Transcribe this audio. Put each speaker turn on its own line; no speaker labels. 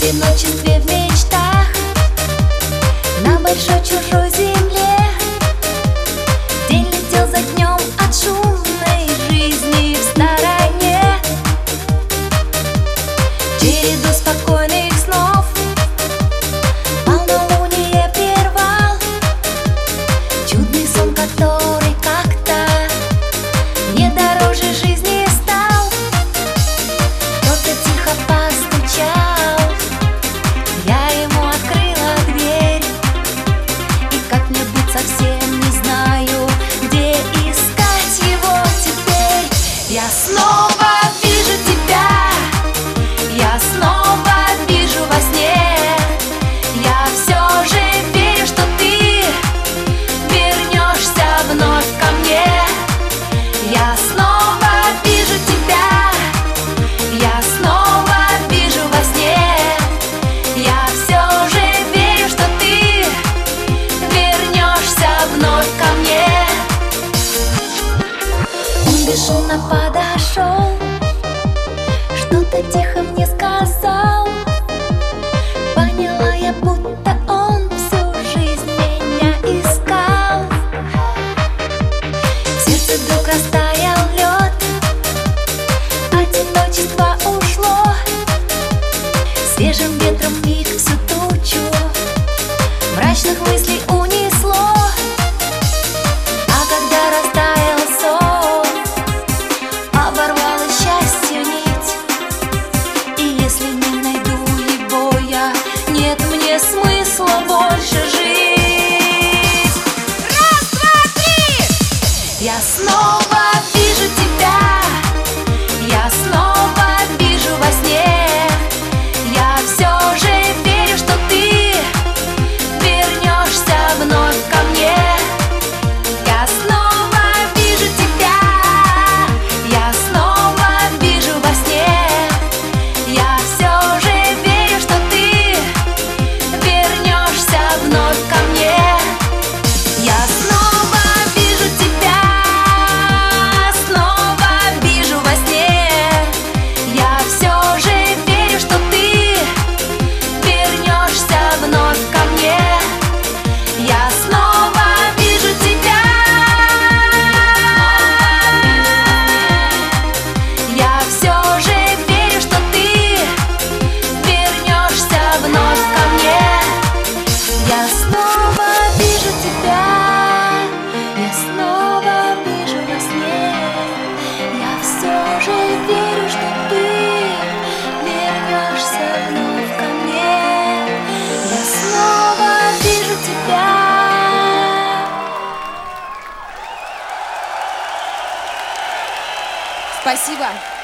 одиночестве в мечтах, на большой чужой земле. День летел за днем от шумной жизни в стороне. Череду спокойных снов полнолуние прервал. Чудный сон, который как-то не дороже жизни стал. Кто-то тихо постучал, я ему открыла дверь. И как мне быть, совсем не знаю, где искать его теперь. Я снова вижу тебя, я снова вижу во сне. Я все же верю, что ты вернешься вновь ко мне. Я снова вижу тебя, я снова вижу во сне. Я все же верю, что ты вернешься вновь ко мне. Он бесшумно подошел, что-то тихо мне сказал. Поняла я, будто он всю жизнь меня искал. В сердце вдруг растаял лед, одиночество ушло. Свежим ветром миг всю тучу мрачных мыслей унесло. А когда растаял сон, оборвалась счастье нить. И если не найду его я, нет мне смысла больше жить. Раз, два, три! Я снова вижу тебя, я снова вижу во сне. Я все же верю, что ты вернешься вновь ко мне. Я снова вижу тебя, я снова вижу во сне. Я все же верю, что ты вернешься вновь ко мне. Я снова вижу тебя, снова вижу во сне. Я все же верю, что ты вернешься вновь ко мне. Я снова вижу тебя, я все же верю, что ты вернешься вновь ко мне. Я снова вижу тебя, я снова вижу во сне. Я все же верю, что ты вернешься вновь ко мне. Я снова вижу тебя.
Спасибо.